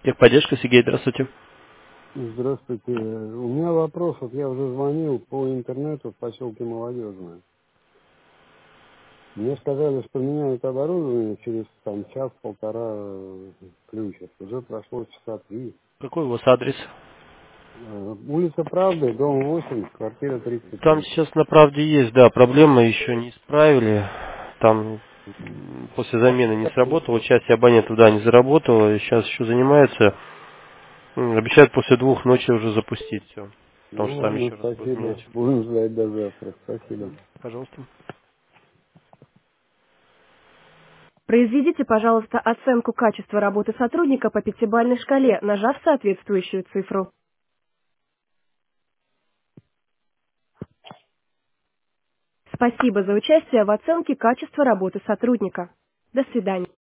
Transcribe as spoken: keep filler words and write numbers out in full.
Техподдержка, Сергей, здравствуйте. Здравствуйте. У меня вопрос. Вот я уже звонил по интернету в поселке Молодежное. Мне сказали, что меняют оборудование через там час-полтора включат. Уже прошло часа три. Какой у вас адрес? Э, Улица Правды, дом восемь, квартира тридцать Там три. сейчас на правде есть, да, проблема еще не исправили. Там м, после замены не сработало, часть абонентов, да, не заработала, сейчас еще занимается. М, Обещают после двух ночи уже запустить все. Потому Ну что там ладно, еще раз будут спасибо. менять. Будем ждать до завтра. Спасибо. Пожалуйста. Произведите, пожалуйста, оценку качества работы сотрудника по пятибалльной шкале, нажав соответствующую цифру. Спасибо за участие в оценке качества работы сотрудника. До свидания.